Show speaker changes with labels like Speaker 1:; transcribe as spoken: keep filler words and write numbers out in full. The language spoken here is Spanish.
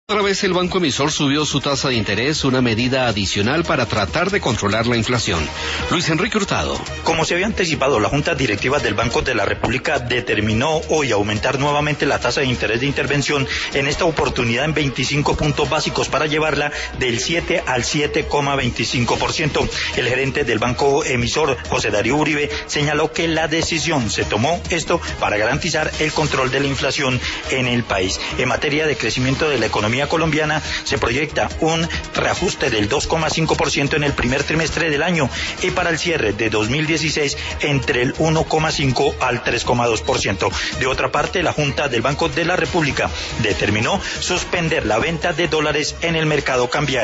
Speaker 1: Otra vez el banco emisor subió su tasa de interés, una medida adicional para tratar de controlar la inflación. Luis Enrique Hurtado.
Speaker 2: Como se había anticipado, la Junta Directiva del Banco de la República determinó hoy aumentar nuevamente la tasa de interés de intervención, en esta oportunidad en veinticinco puntos básicos para llevarla del siete al siete coma veinticinco por ciento. El gerente del banco emisor, José Darío Uribe, señaló que la decisión se tomó esto para garantizar el control de la inflación en el país. En materia de crecimiento de la economía colombiana, se proyecta un reajuste del dos coma cinco por ciento en el primer trimestre del año y para el cierre de dos mil dieciséis entre el uno coma cinco al tres coma dos por ciento. De otra parte, la Junta del Banco de la República determinó suspender la venta de dólares en el mercado cambiario.